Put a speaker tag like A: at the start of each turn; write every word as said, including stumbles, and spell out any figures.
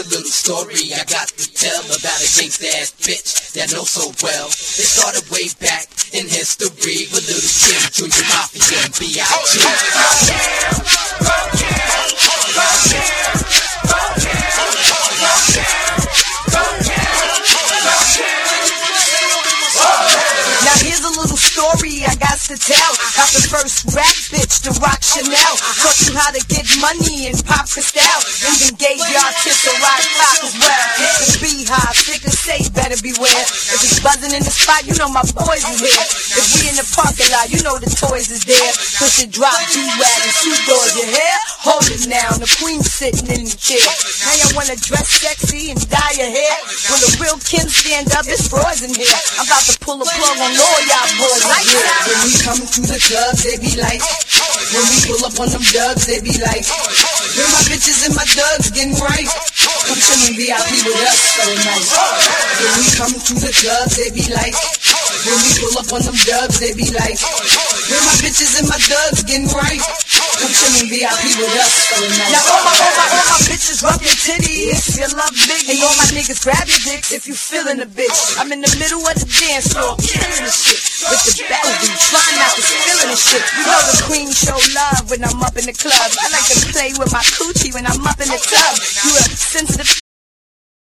A: Little story I got to tell about a gangsta ass bitch that know so well. It started way back in history with Little Kim, Junior Mafia, and B I G
B: Now here's a little story I got to tell. Got the first rap bitch to rock Chanel. Taught you how to get money and pop Cristal. Even gave y'all tips to rock pop as well. The beehive, sick and say better beware. If it's buzzing in the spot, you know my boys is here. If we in the parking lot, you know the toys is there. Push it, drop, G-Wagon, two doors, your hair? Hold it now, the queen's sitting in the chair. Now y'all wanna dress sexy and dye your hair? When the real Kim stand up, it's Roy's in here. I'm about to pull a plug on all y'all boys in here.
A: When we come to the club, they be like, when we pull up on them dubs, they be like, where my bitches and my thugs getting right? Come chillin' V I P with us, so nice. When we come to the club, they be like, when we pull up on them dubs, they be like, where my bitches and my thugs getting right? Come chillin' V I P with us, so nice.
B: Now all my, all my, all my bitches rub your titties if you love Biggie. And all my niggas grab your dicks if you feelin' a bitch. I'm in the middle of the dance floor, killing the shit with the melody, trying not to spill the shit. You know the queen show love when I'm up in the club. I like to play with my coochie when I'm up in the tub. You a sensitive